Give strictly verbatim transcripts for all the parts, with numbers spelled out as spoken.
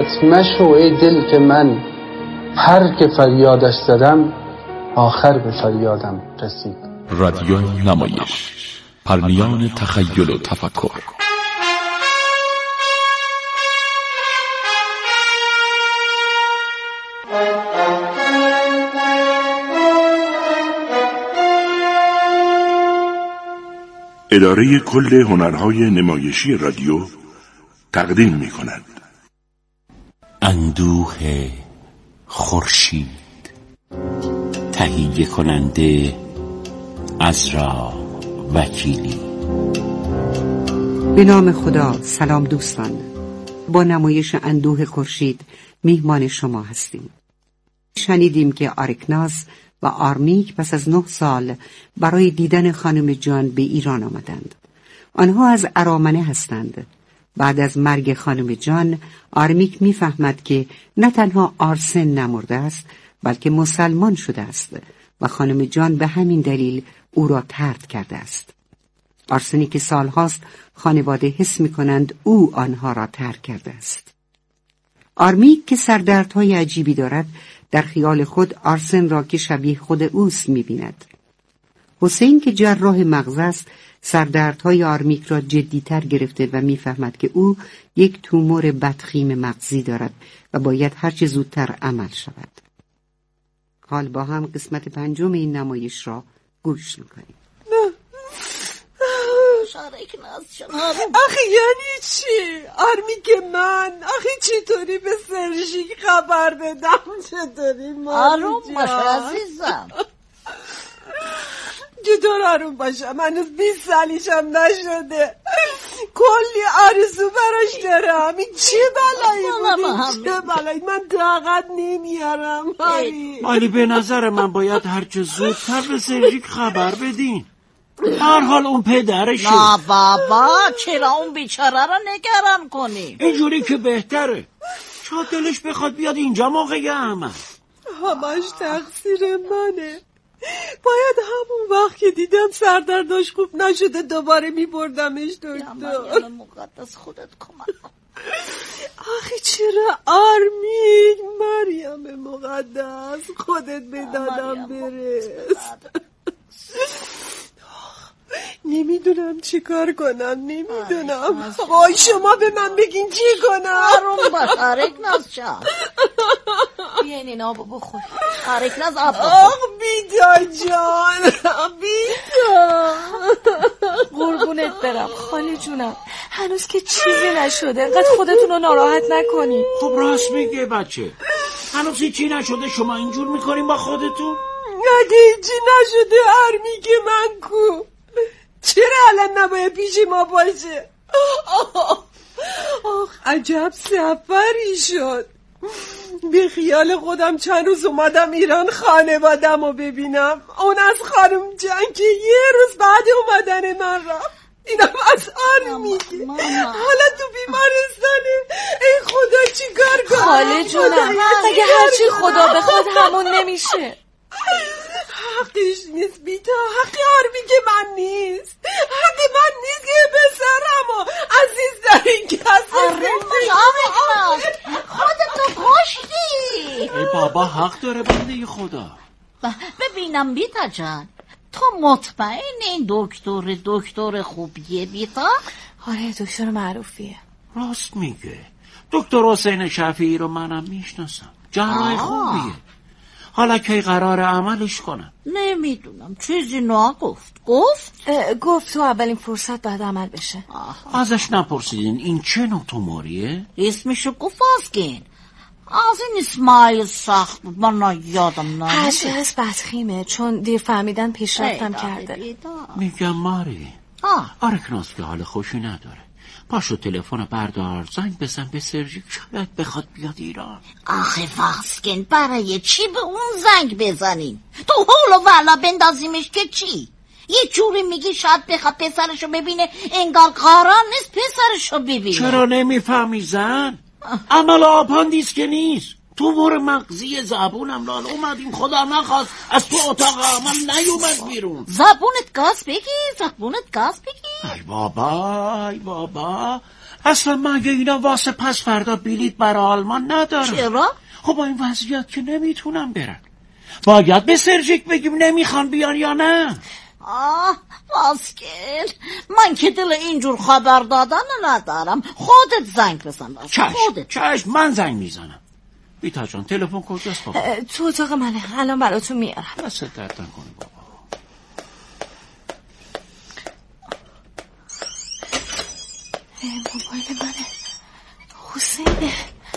مشو ای دل که من هر که فریادش زدم آخر به فریادم رسید. رادیو نمایش، پرنیان تخیل و تفکر. اداره کل هنرهای نمایشی رادیو تقدیم می کند اندوه خورشید، تهیه کننده عزرا وکیلی. به نام خدا. سلام دوستان، با نمایش اندوه خورشید میهمان شما هستیم. شنیدیم که آرکناس و آرمیک پس از نه سال برای دیدن خانم جان به ایران آمدند. آنها از ارامنه هستند. بعد از مرگ خانم جان، آرمیک میفهمد که نه تنها آرسن نمرده است، بلکه مسلمان شده است و خانم جان به همین دلیل او را طرد کرده است. آرسنی که سالهاست خانواده حس می‌کنند او آنها را طرد کرده است. آرمیک که سردردهای عجیبی دارد، در خیال خود آرسن را که شبیه خود اوست می‌بیند. حسین که جراح مغز است، سردردهای آرمیک را جدی‌تر گرفته و می‌فهمد که او یک تومور بدخیم مغزی دارد و باید هرچه زودتر عمل شود. حال با هم قسمت پنجم این نمایش را گوش می‌کنیم. آخه یعنی چی؟ آرمیک من آخه چطوری به سرژیک خبر بدم؟ چطوری ماری آروم باش عزیزم. چطور آروم باشم؟ هنوز بیست سالیشم نشده، کلی آرزو براش دارم. این چه بلایی بود؟ چه بلایی؟ من طاقت نمیارم. ولی به نظر من باید هرچه زودتر به سرژیک خبر بدین. هر حال اون پدرشه. نه بابا، چرا اون بیچاره را نگران کنی؟ اینجوری که بهتره. شاید دلش بخواد بیاد اینجا موقع عمل. همش تقصیر منه. باید همون وقت که دیدم سردرداش خوب نشده دوباره میبردمش دکتر. یا مریم مقدس خودت کمک کن. آخه چرا آرمیک؟ مریم مقدس خودت به دادم برس. نمیدونم چی کار کنم، نمیدونم. وای شما به من بگین چی کنم. آروم باش آرکناس جان. بیاین این آبو بخور. آرکناس آب بخور. آخ بیتا جان، بیتا قربونت برم خاله جونم، هنوز که چیزی نشده، انقدر خودتون رو ناراحت نکنی. خب راست میگه بچه، هنوز چی نشده شما اینجور میکنیم با خودتون؟ اگه چی نشده آرمیک من کو؟ چرا الان نباید پیش ما باشه؟ آخ عجب سفری شد. به خیال خودم چند روز اومدم ایران خانوادم رو ببینم، اون از خانم جان که یه روز بعد اومدن من رفت. اینم از آرمیک حالا تو بیمارستانه. ای خدا چی کار کنم؟ خاله جونم اگه هرچی خدا بخواد همون نمیشه. حقش نیست بیتا، حق آرمیک من نیست، حق من نیست که بسرم و عزیز دارین کسی. آرکناس خودتو کشتی. ای بابا حق داره بنده خدا. ببینم بیتا جان، تو مطمئن این دکتر دکتر خوبیه بیتا؟ آره دکتر معروفیه. راست میگه. دکتر حسین شفیعی رو منم میشناسم، جراح خوبیه. حالا کی قرار عملش کنم؟ نمیدونم، چیزی نگفت. گفت؟ گفت تو اولین فرصت بعد عمل بشه. آه. ازش نپرسیدین این چه نوع توموریه؟ اسمشو گفت آسکین. از این اسمای سخت بود، من یادم نمیده. هرچی هست بدخیمه، چون دیر فهمیدن پیشرفتم کرده. میگم ماری آه. آرکناس که حال خوشی نداره. پاشو تلفن بردار، زنگ بزن به سرژیک، شاید بخواد بیاد ایران. آخه واسکن برای چی به اون زنگ بزنیم؟ تو حول و ولا بندازیمش که چی؟ یه جوری میگی شاید بخواد پسرشو ببینه، انگار قرار نیست پسرشو ببینه. چرا نمیفهمی زن؟ عمل آپاندیس که نیست، تومور مغزی. زبونم لال اومدیم خدا نخواست از تو اتاق عمل نیومد بیرون. زبونت گاز بگی، زبونت گاز بگی. ای بابا ای بابا، اصلا مگه اینا واسه پس فردا بلیط برای آلمان ندارن؟ چرا؟ خب با این وضعیت که نمیتونم برن. باید به سرجیک بگیم نمیخوان بیان یا نه. آه واسکل، من که دل اینجور خبر دادن ندارم. خودت زنگ بزن. چشم خودت. چشم من زنگ میزنم. بیتا جان تلفن کجاست بابا؟ تو اتاق منه، الان براتون میارم. دست درد نکنه بابا. موبایل منه. حسینه.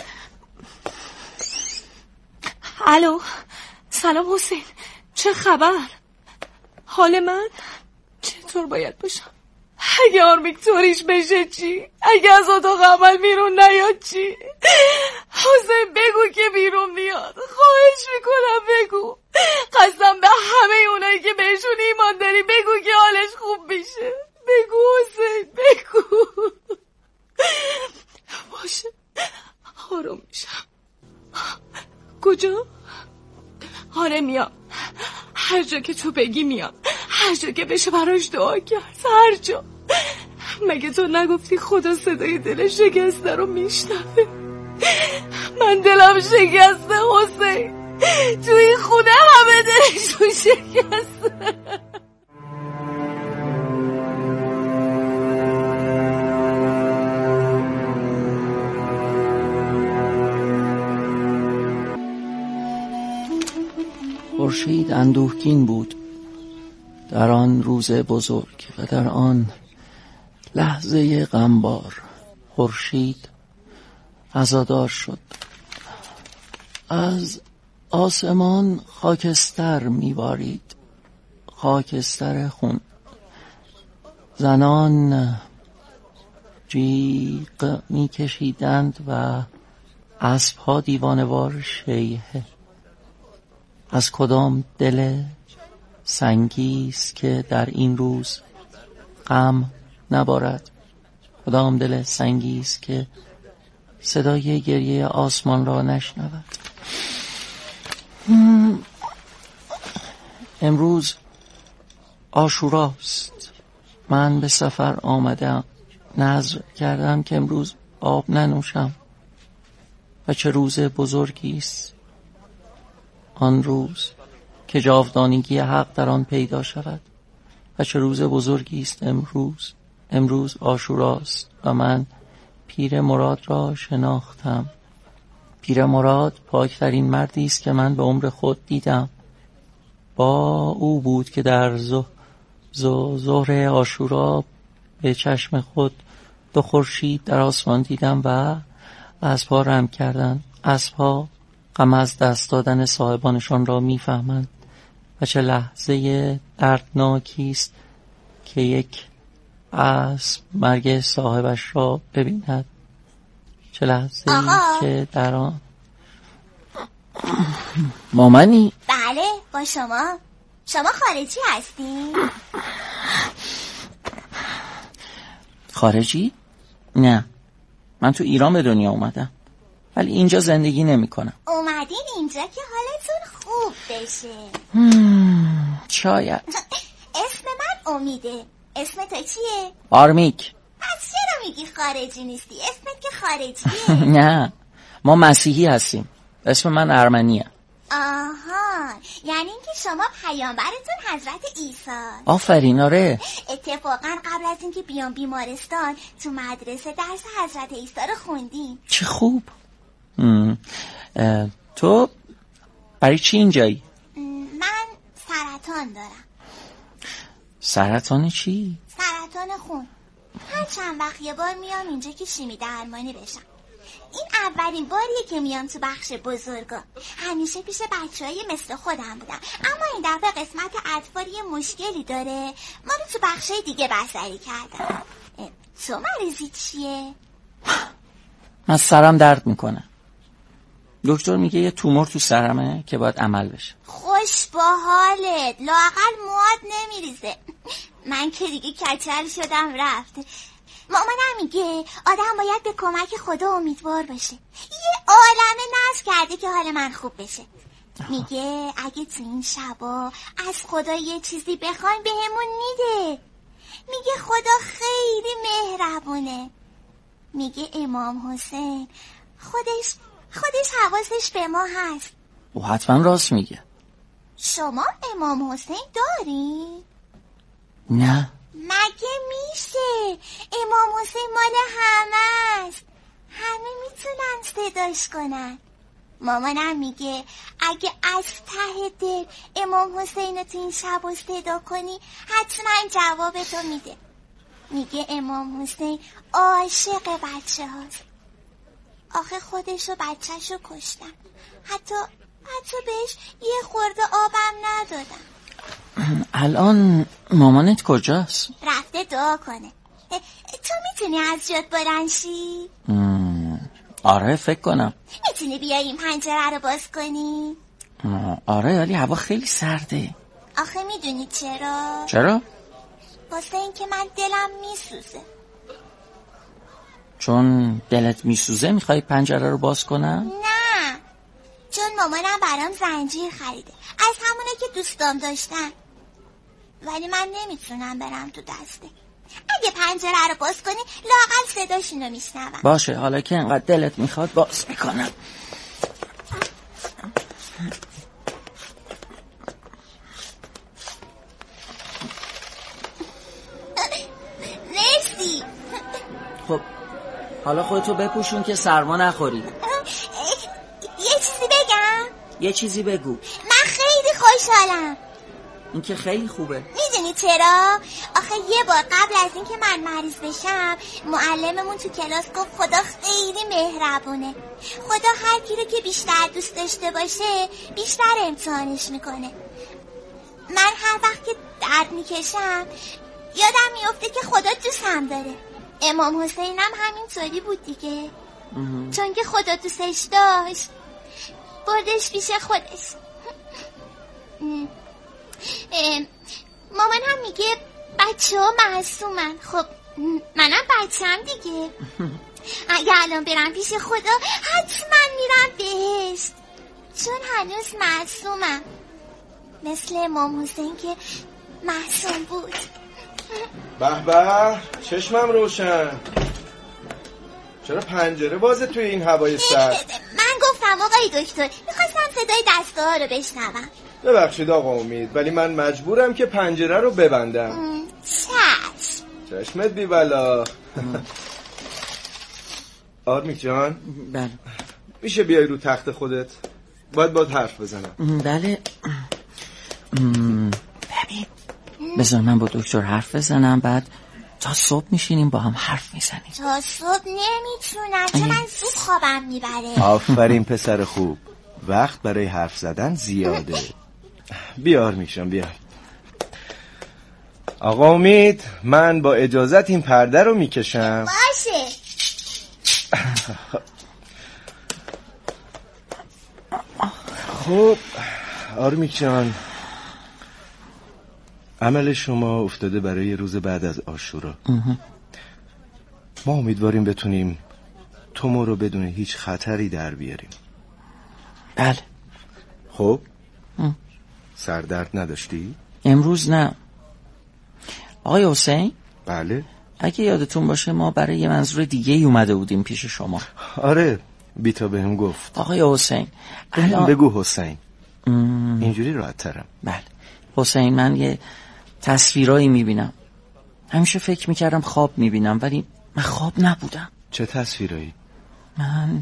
الو، سلام حسین، چه خبر؟ حال من چطور باید باشم؟ اگه آرمیک طوریش بشه چی؟ اگه از اتاق عمل بیرون نیاد چی؟ حسین بگو که بیرون میاد، خواهش میکنم بگو. قسم به همه اونایی که بهشون ایمان داری بگو که حالش خوب میشه. بگو حسین، بگو. باشه، آروم میشم. کجا؟ آره میام، هر جا که تو بگی میام، هر جا که بشه براش دعا کرد، هر جا. مگه تو نگفتی خدا صدای دل شکسته رو میشنوه؟ من دلم شکسته حسین، تو این خونه همه دلشون شکسته. خورشید اندوهگین بود در آن روز بزرگ و در آن لحظه غمبار. خورشید عزادار شد. از آسمان خاکستر میبارید، خاکستر خون. زنان جیغ میکشیدند و اسبها دیوانوار شیهه. از کدام دل سنگیست که در این روز غم نبارد؟ کدام دل سنگیست که صدای گریه آسمان را نشنود؟ امروز عاشوراست. من به سفر آمدم، نذر کردم که امروز آب ننوشم. و چه روز بزرگی است آن روز که جاودانگی حق در آن پیدا شود. و چه روز بزرگی است امروز. امروز عاشوراست و من پیر مراد را شناختم. پیر مراد پاکترین مردی است که من به عمر خود دیدم. با او بود که در زه ظهر عاشورا به چشم خود دو خورشید در آسمان دیدم و اسب‌ها رم کردند. اسب‌ها غم از دست دادن صاحبانشان را میفهمند. و چه لحظه دردناکی است که یک اسب مرگ صاحبش را ببیند. چه لحظه ای که در آن مامانی؟ بله با شما. شما خارجی هستی؟ خارجی؟ نه، من تو ایران به دنیا اومدم ولی اینجا زندگی نمی کنم. اومدین اینجا که حالتون خوب بشه. شاید. اسم من امیده. اسم تو چیه؟ آرمیک. پس چرا میگی خارجی نیستی؟ اسمت که خارجیه. نه، ما مسیحی هستیم. اسم من ارمنیه. آها، یعنی اینکه شما پیامبرتون حضرت عیسی. آفرین، آره. اتفاقا قبل از اینکه بیام بیمارستان تو مدرسه درس حضرت عیسی رو خوندیم. چه خوب. تو برای چی اینجایی؟ من سرطان دارم. سرطان چی؟ سرطان خون. هر چند وقت یه بار میام اینجا که شیمی درمانی بشم. این اولین باریه که میام تو بخش بزرگا. همیشه پیش بچه‌های مثل خودم بودم، اما این دفعه قسمت اطفال یه مشکلی داره، ما رو تو بخشای دیگه بستری کردم. تو مریضی چیه؟ من سرم درد میکنه. دکتر میگه یه تومور تو سرمه که باید عمل بشه. خوش با حالت، لااقل مواد نمیریزه. من که دیگه کچل شدم رفت. مامانم میگه آدم باید به کمک خدا امیدوار باشه. یه عالمه ناز کرده که حال من خوب بشه. میگه اگه تو این شبا از خدا یه چیزی بخوایم بهمون میده. میگه خدا خیلی مهربونه. میگه امام حسین خودش خودش حواسش به ما هست. او حتما راست میگه. شما امام حسین داری؟ نه. مگه میشه؟ امام حسین مال همه است، همه میتونن صداش کنن. مامانم میگه اگه از ته دل امام حسین رو تو این شب رو صدا کنی حتما جواب تو میده. میگه امام حسین عاشق بچه هاست. آخه خودش و بچهش رو کشتن، حتی حتی بهش یه خورده آبم ندادن. الان مامانت کجاست؟ رفته دعا کنه. تو میتونی از جات بلند شی؟ آره فکر کنم. میتونی بیای این پنجره رو باز کنی؟ آره ولی هوا خیلی سرده. آخه میدونی چرا؟ چرا؟ واسه این که من دلم میسوزه. چون دلت میسوزه میخوای پنجره رو باز کنم؟ نه، چون مامانم برام زنجیر خریده از همونه که دوستام داشتن، ولی من نمیتونم برم تو دسته. اگه پنجره رو باز کنی لااقل صداشون رو میشنوم. باشه حالا که انقدر دلت میخواد باز میکنم. مرسی. خب حالا خودتو بپوشون که سرما نخوری. یه چیزی بگم؟ یه چیزی بگو. من خیلی خوشحالم. این که خیلی خوبه. میدونی چرا؟ آخه یه بار قبل از اینکه من مریض بشم معلممون تو کلاس گفت خدا خیلی مهربونه. خدا هر کی رو که بیشتر دوست داشته باشه بیشتر امتحانش میکنه. من هر وقت که درد میکشم یادم میفته که خدا دوستم داره. امام حسینم همینطوری بود دیگه. چون که خدا دوستش داشت بردش پیش خودش. مامان هم میگه بچه ها معصومن. خب منم بچه هم دیگه. اگه الان برم پیش خدا حتما میرم بهشت، چون هنوز معصومم مثل امام حسین که معصوم بود. به به چشمم روشن. چرا پنجره بازه توی این هوای سرد؟ من گفتم آقای دکتر میخواستم صدای دستگاه ها رو بشنوم. ببخشید آقا امید ولی من مجبورم که پنجره رو ببندم. چشم. چشمت بی بلا. آرمیک جان. بله. میشه بیای رو تخت خودت؟ باید باید حرف بزنم. بله. ببین بذار من با دکتر حرف بزنم بعد تا صبح میشینیم با هم حرف میزنیم. تا صبح نمیتونم چون من زود خوابم میبره. آفرین پسر خوب، وقت برای حرف زدن زیاده. بیار میشم بیار. آقا امید من با اجازت این پرده رو میکشم. باشه. خب آرمیک جان عمل شما افتاده برای روز بعد از عاشورا. ما امیدواریم بتونیم تومو رو بدون هیچ خطری در بیاریم. بله. خب سردرد نداشتی؟ امروز نه. آقای حسین؟ بله. اگه یادتون باشه ما برای یه منظور دیگه ای اومده بودیم پیش شما. آره بیتا بهم گفت. آقای حسین الان بگو حسین. ام... اینجوری راحت ترم. بله حسین من یه تصویرایی میبینم. همیشه فکر میکردم خواب میبینم ولی من خواب نبودم. چه تصویرایی؟ من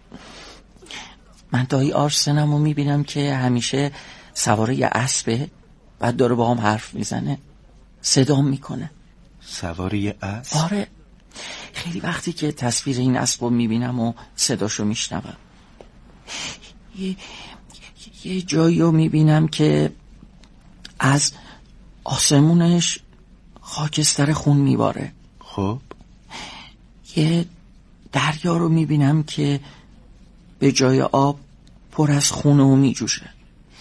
من دایی آرسنم رو میبینم که همیشه سواره یه اسبه بعد داره با هم حرف میزنه صدام میکنه. سواره یه اسب؟ آره خیلی وقتی که تصویر این اسب رو میبینم و صداشو میشنوم. یه, یه جایی رو میبینم که از آسمونش خاکستر خون میباره. خب یه دریا رو میبینم که به جای آب پر از خون و میجوشه.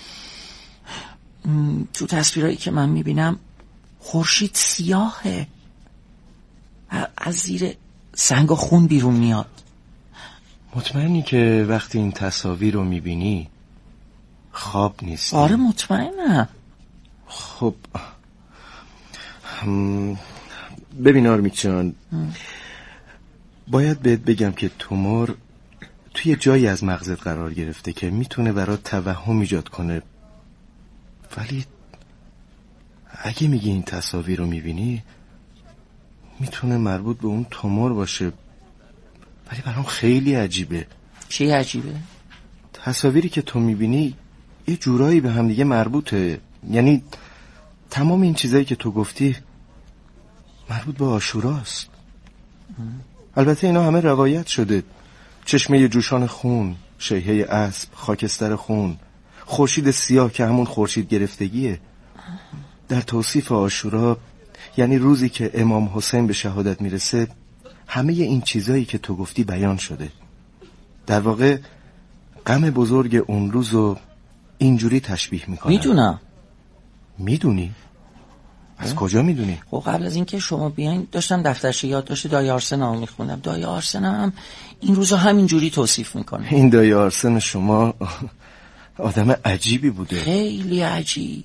تو تصویرهایی که من میبینم خورشید سیاهه از زیر سنگ و خون بیرون میاد. مطمئنی که وقتی این تصاویر رو میبینی خواب نیستی؟ آره مطمئنم. خب ببین آرمیک جان باید بهت بگم که تومور توی جایی از مغزت قرار گرفته که میتونه برات توهم ایجاد کنه، ولی اگه میگی این تصاویر رو میبینی میتونه مربوط به اون تومور باشه، ولی برام خیلی عجیبه. چی عجیبه؟ تصاویری که تو میبینی یه جورایی به هم دیگه مربوطه، یعنی تمام این چیزایی که تو گفتی مربوط به عاشوراست. البته اینا همه روایت شده، چشمه جوشان خون، شیهه اسب، خاکستر خون، خورشید سیاه که همون خورشید گرفتگیه. در توصیف عاشورا، یعنی روزی که امام حسین به شهادت میرسه، همه این چیزایی که تو گفتی بیان شده. در واقع غم بزرگ اون روزو اینجوری تشبیه میکنن. میدونم. میدونی؟ از کجا میدونی؟ خب قبل از اینکه شما بیاین داشتم دفترچه یادداشت دایی آرسن رو میخوندم. دایی آرسن هم این روزو همینجوری توصیف میکنه. این دایی آرسن شما آدم عجیبی بوده. خیلی عجیب.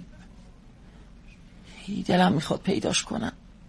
دلم میخواد پیداش کنم.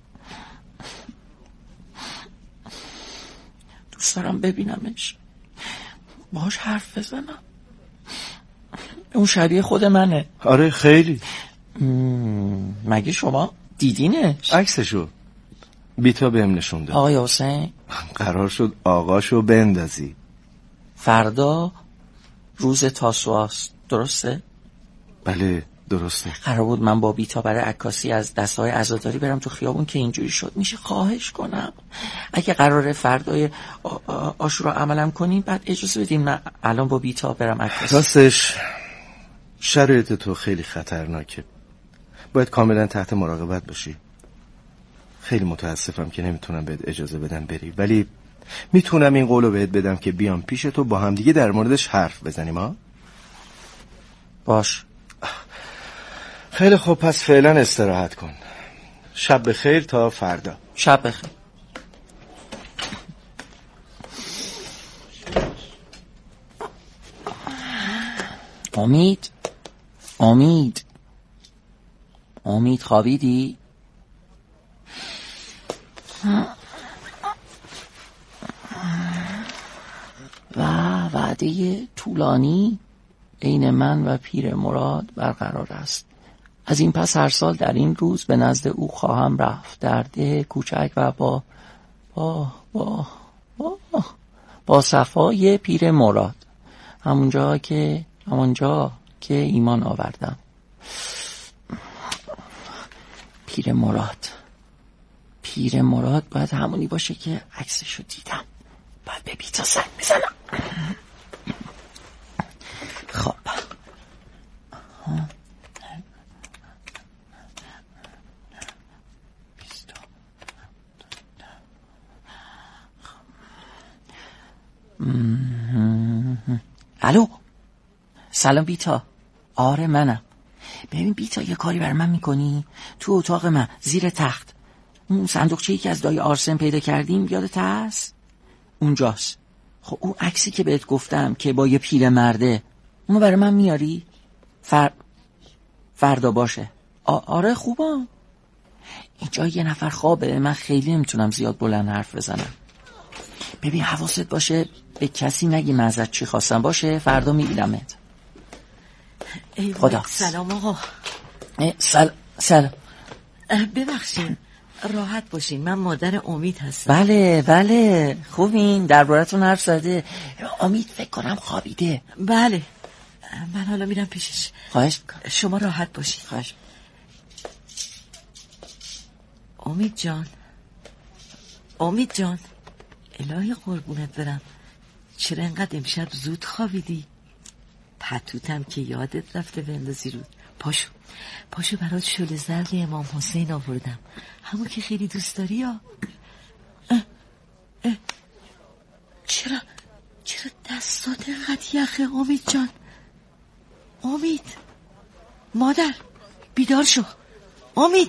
دوست دارم ببینمش، باهاش حرف بزنم. اون شبیه خود منه. آره خیلی. مگه شما دیدینش؟ عکسشو بیتا بهم نشون داد. آقای حسین قرار شد آقاشو بندازی. فردا روز تاسوعاست، درسته؟ بله درسته. قرار بود من با بیتا برای عکاسی از دستای عزاداری برم تو خیابون که اینجوری شد. میشه خواهش کنم اگه قراره فردای عاشورا عملم کنین بعد اجازه بدیم من الان با بیتا برم عکاسی. راستش شرایط تو خیلی خطرناکه، باید کاملا تحت مراقبت باشی. خیلی متاسفم که نمیتونم بهت اجازه بدم بری، ولی میتونم این قولو بهت بدم که بیام پیش تو با هم دیگه در موردش حرف بزنیم. ها باش. خیلی خوب، پس فعلا استراحت کن. شب بخیر تا فردا. شب بخیر. امید امید امید خوابیدی؟ و وعده طولانی بین من و پیر مراد برقرار است. از این پس هر سال در این روز به نزد او خواهم رفت، در ده کوچک و با با با با, با صفای پیر مراد، همونجا که همونجا که ایمان آوردم. پیر مراد پیر مراد باید همونی باشه که عکسشو دیدم. باید به بیتا زنگ بزنم. خب الو، سلام بیتا. آره منم. ببین بیتا یه کاری بر من میکنی؟ تو اتاق من زیر تخت اون صندوقچه‌ای که از دایی آرسن پیدا کردیم یادت هست؟ اونجاست. خب اون عکسی که بهت گفتم که با یه پیر مرده، اونو برای من میاری؟ فر... فردا باشه. آ... آره خوبم. اینجا یه نفر خوابه، من خیلی نمیتونم زیاد بلند حرف بزنم. ببین حواست باشه به کسی نگی من ازت چی خواستم، باشه؟ فردا میبینمت. خدا. سلام آقا. سل... سلام. ببخشین، راحت باشین، من مادر امید هستم. بله بله خوبین، دربارتون حرف زده. امید فکر کنم خوابیده. بله من حالا میرم پیشش. خواهش شما راحت باشین. خواهش. امید جان، امید جان، الهی قربونت برم، چرا انقدر امشب زود خوابیدی؟ پتوتم که یادت رفته بندازی رو. پاشو پاشو برات شل زرد امام حسین آوردم، همون که خیلی دوست داری. یا اه اه. چرا چرا دستات انقدر یخه امید جان؟ امید مادر بیدار شو. امید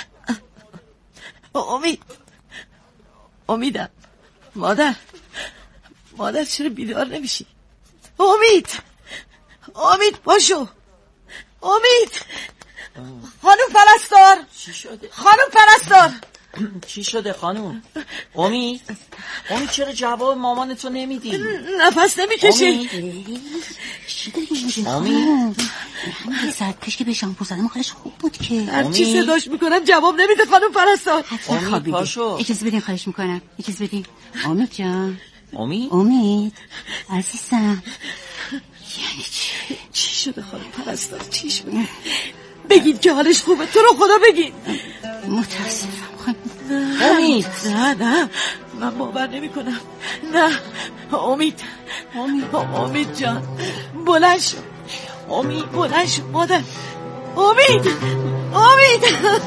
امید امیدم مادر مادر چرا بیدار نمیشی؟ امید امید باشو. امید خانم پرستار، چی شده؟ خانم پرستار، چی شده خانوم؟ امید؟ امید چرا جواب مامان تو نمیدی؟ نفس نمیکشی. چی داری میگی؟ امید همین ساعت پیش که به شامپو زدم حالش خوب بود که. هر چی صداش میکنم جواب نمیده خانم پرستار. امید پاشو. اجازه بدین خواهش میکنم. اجازه بدین. امید جان. امید؟ امید عزیزم. یعنی چی؟ چی شده خانم پرستار؟ چی شده؟ بگید که حالش خوبه. تو رو خدا بگید. متاسفم خانم. امید نه نه من باور نمی کنم. نه امید امید امید جان بلند شو. امید بلند شو مادر. امید امید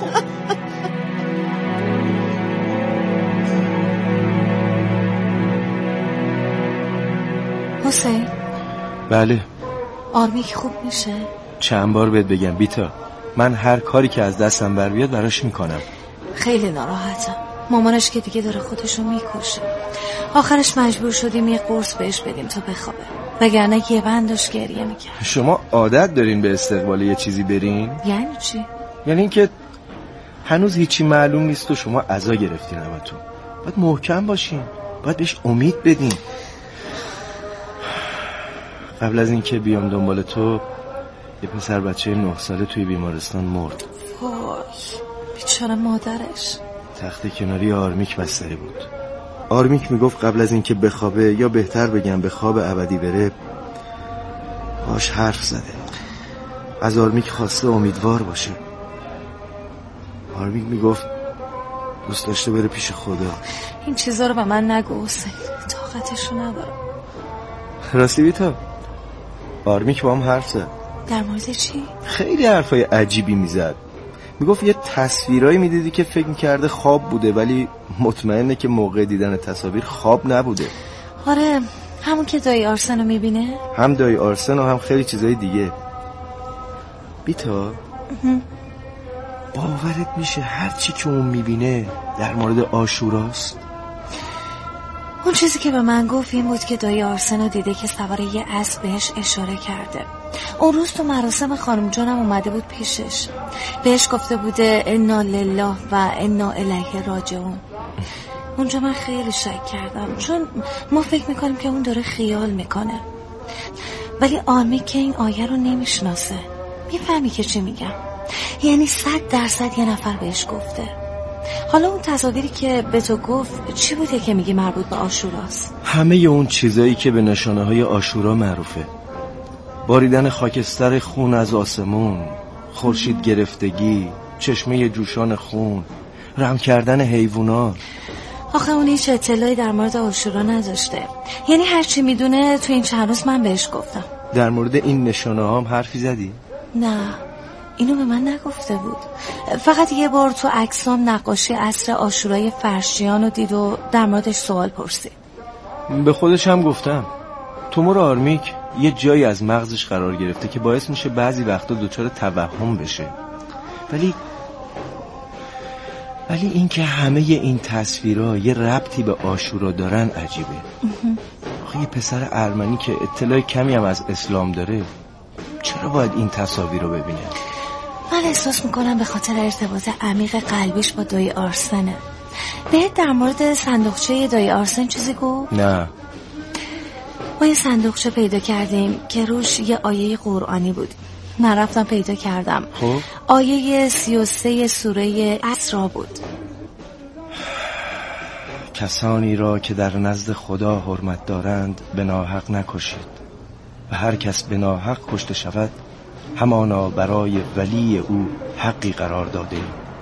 حسین. بله. آرمیک خوب میشه؟ چند بار بهت بگم بیتا، من هر کاری که از دستم بر بیاد براش میکنم. خیلی ناراحتم. مامانش که دیگه داره خودشو میکشه. آخرش مجبور شدیم یه قرص بهش بدیم تا بخوابه، وگرنه یه بند داشت گریه میکرد. شما عادت دارین به استقبال یه چیزی برین؟ یعنی چی؟ یعنی اینکه هنوز هیچی معلوم نیست و شما عزا گرفتین همتون. باید محکم باشین، باید بهش امید بدین. قبل از اینکه بیام دنبال تو یه پسر بچه نه ساله توی بیمارستان مرد. وای بیچاره مادرش. تخت کناری آرمیک بستری بود. آرمیک میگفت قبل از اینکه بخوابه، یا بهتر بگم به خواب ابدی بره، باش حرف زده. از آرمیک خواسته امیدوار باشه. آرمیک میگفت دوست داشته بره پیش خدا. این چیزا رو به من نگو حسین، طاقتشو ندارم. راستی بیتا آرمیک با هم حرف زد. در مورد چی؟ خیلی حرفای عجیبی میزد. میگفت یه تصویرایی میدیدی که فکر میکرده خواب بوده، ولی مطمئنه که موقع دیدن تصاویر خواب نبوده. آره همون که دایی آرسن رو میبینه؟ هم دایی آرسن و هم خیلی چیزای دیگه. بیتا باورت میشه هر چی که اون میبینه در مورد عاشوراست؟ اون چیزی که به من گفت این بود که دایی آرسن رو دیده که سوار یه اسب بهش اشاره کرده. اون روز تو مراسم خانم جانم اومده بود پیشش، بهش گفته بوده انا لله و انا الیه راجعون. اونجا من خیلی شک کردم، چون ما فکر میکنیم که اون داره خیال میکنه، ولی آرمیک که این آیه رو نمیشناسه. میفهمی که چی میگم؟ یعنی صد درصد یه نفر بهش گفته. حالا اون تصاویری که به تو گفت چی بوده که میگی مربوط به عاشوراست؟ همه اون چیزایی که به نشانه های عاشورا معروفه. باریدن خاکستر خون از آسمون، خورشید گرفتگی، چشمه جوشان خون، رم کردن حیوانات. آخه اون هیچ اطلاعی در مورد عاشورا نداشته. یعنی هر چی میدونه تو این چند روز من بهش گفتم. در مورد این نشانه ها هم حرفی زدی؟ نه اینو به من نگفته بود. فقط یه بار تو عکسام نقاشی عصر عاشورای فرشیان رو دید و در موردش سوال پرسید. به خودش هم گفتم تومور آرمیک یه جایی از مغزش قرار گرفته که باعث میشه بعضی وقتا دچار توهم بشه. ولی ولی این که همه این تصویرها یه ربطی به عاشورا دارن عجیبه. آخه یه پسر ارمنی که اطلاع کمی هم از اسلام داره چرا باید این تصاویر رو ببینه؟ من احساس میکنم به خاطر ارتباط عمیق قلبیش با دایی آرسنه. بهت در مورد صندوقچه دایی آرسن چیزی گفت؟ نه. ما یه صندوقچه پیدا کردیم که روش یه آیه قرآنی بود. من رفتم پیدا کردم. خب؟ آیه سی و سه سوره اسراء بود. کسانی را که در نزد خدا حرمت دارند به ناحق نکشید و هر کس به ناحق کشته شود همانا برای ولی او حقی قرار داده.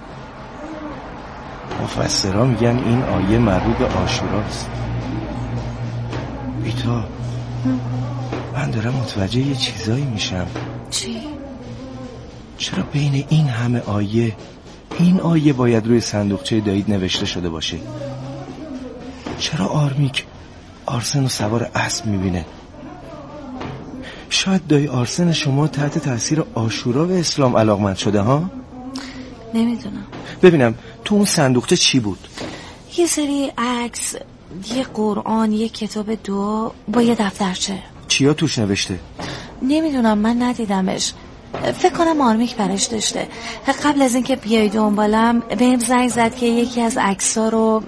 مفسران میگن این آیه مربوط به عاشوراست. بیتا من دارم متوجه یه چیزایی میشم. چی؟ چرا بین این همه آیه این آیه باید روی صندوقچه دایید نوشته شده باشه؟ چرا آرمیک آرسن رو سوار اسب میبینه؟ شاید دایی آرسن شما تحت تاثیر عاشورا به اسلام علاقمند شده ها؟ نمیدونم. ببینم تو اون صندوقچه چی بود؟ یه سری عکس، یه قرآن، یه کتاب دعا با یه دفترچه. چیا توش نوشته؟ نمیدونم من ندیدمش. فکر کنم آرمیک برش داشته. قبل از اینکه بیای دنبالم بهم زنگ زد که یکی از عکس‌ها رو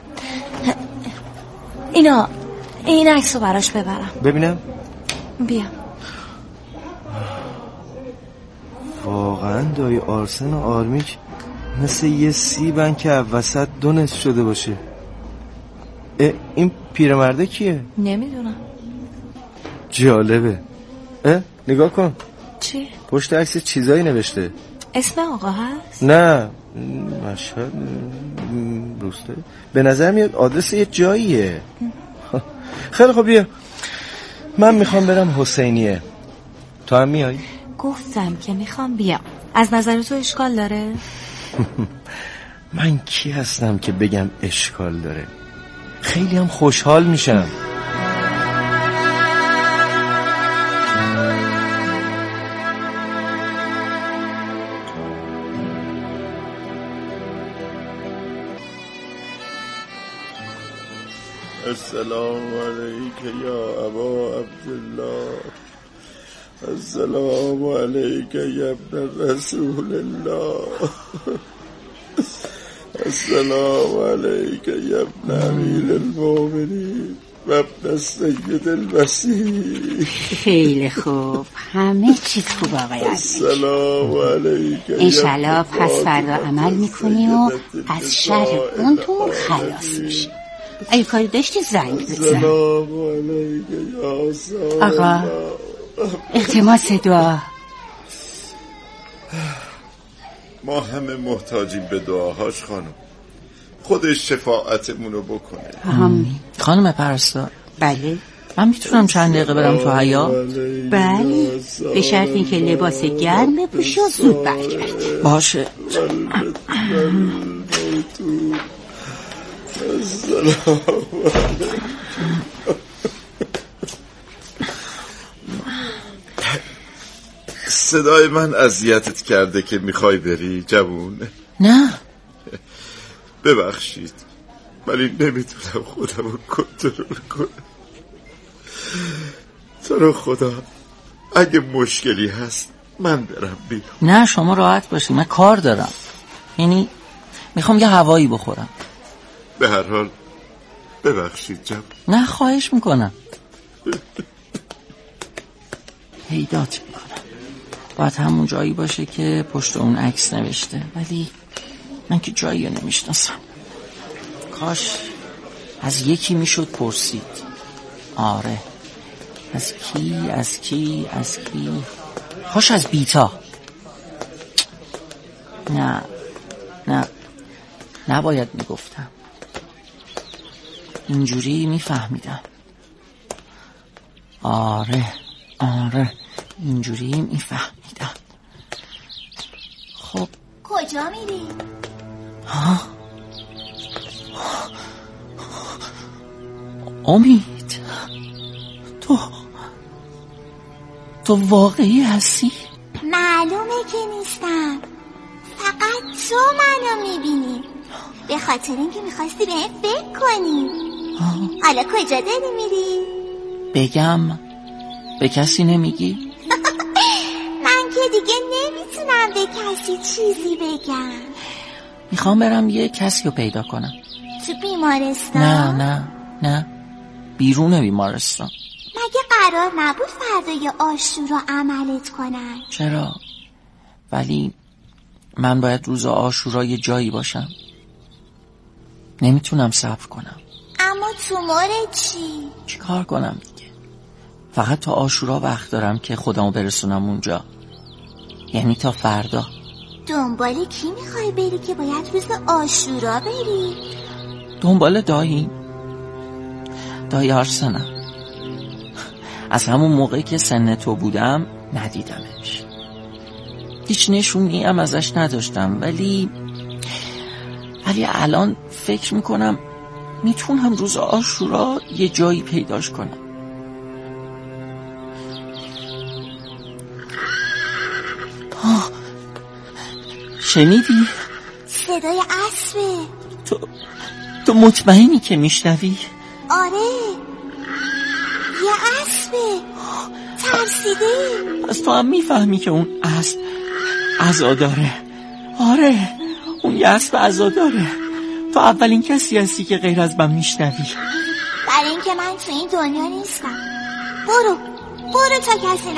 اینا این عکس رو براش ببرم. ببینم. بیا. واقعا دایی آرسن و آرمیک مثل یه سیبن که وسط دو نصف شده باشه. این پیرمرده کیه؟ نمیدونم. جالبه. اه نگاه کن. چی؟ پشت عکس چیزایی نوشته. اسم آقا هست؟ نه مشهد روسته. به نظر میاد آدرس یه جاییه. خیلی خب بیا، من میخوام برم حسینیه، تو هم میای؟ گفتم که میخوام بیام. از نظر تو اشکال داره؟ من کی هستم که بگم اشکال داره؟ خیلی هم خوشحال میشم. السلام علیک یا ابا عبدالله، السلام علیک یا ابن رسول الله، السلام علیک یا ابن امیر المؤمنین و ابن السید المسیح. خیلی خوب، همه چیز خوب آقای عزیز. السلام علیک. انشالله پس فردا عمل میکنی و از شر اون تو خلاص میشی. اگه کاری داشتی زنگ بزن. آقا التماس دعا. ما همه محتاجیم به دعاهاش خانم، خودش شفاعتمونو بکنه. آمین. خانم پرستار، بله من میتونم چند دقیقه برم تو حیاط؟ بله، به شرط اینکه لباس گرم بپوشی و زود برگرد. باشه. صدای من اذیتت کرده که میخوای بری جوون؟ نه ببخشید، ولی نمیتونم خودم رو کنترل کنم. تو رو خدا اگه مشکلی هست من برم بیرون. نه شما راحت باشی، من کار دارم، یعنی میخوام یه هوایی بخورم. به هر حال ببخشید جوون. نه خواهش میکنم. پیدات میکنم، باید همون جایی باشه که پشت اون عکس نوشته، ولی من که جایی رو نمیشناسم. کاش از یکی میشد پرسید. آره از کی از کی از کی کاش از بیتا. نه نه نباید میگفتم، اینجوری میفهمیدم. آره آره اینجوری میفهمیدم. خب کجا میری؟ ها؟ امید، تو تو واقعی هستی؟ معلومه که نیستم، فقط تو منو میبینی، به خاطر اینکه میخواستی به این فکر کنی. حالا کجا داری میری؟ بگم به کسی نمیگی؟ من که دیگه نمیتونم به کسی چیزی بگم. میخوام برم یه کسی رو پیدا کنم. تو بیمارستان؟ نه نه نه بیرون بیمارستان. مگه قرار نبود فردای عاشورا عملت کنن؟ چرا؟ ولی من باید روز عاشورا یه جایی باشم، نمیتونم صبر کنم. اما تومور چی؟ چی کار کنم دیگه؟ فقط تا عاشورا وقت دارم که خودمو برسونم اونجا، یعنی تا فردا. دنبال کی میخوای بری که باید روز عاشورا بری؟ دنبال دایی دایی آرسنم. از همون موقعی که سن تو بودم ندیدمش، هیچ نشونی هم ازش نداشتم، ولی ولی الان فکر میکنم میتونم روز عاشورا یه جایی پیداش کنم. آه. شنیدی؟ صدای اسبه. تو تو مطمئنی که میشنوی؟ آره یه اسبه، ترسیده. از تو هم میفهمی که اون اسب عزا داره. آره اون یه اسب عزا داره. تو اولین کسی هستی که غیر از من میشنوی. برای اینکه من تو این دنیا نیستم. برو برو تا کسی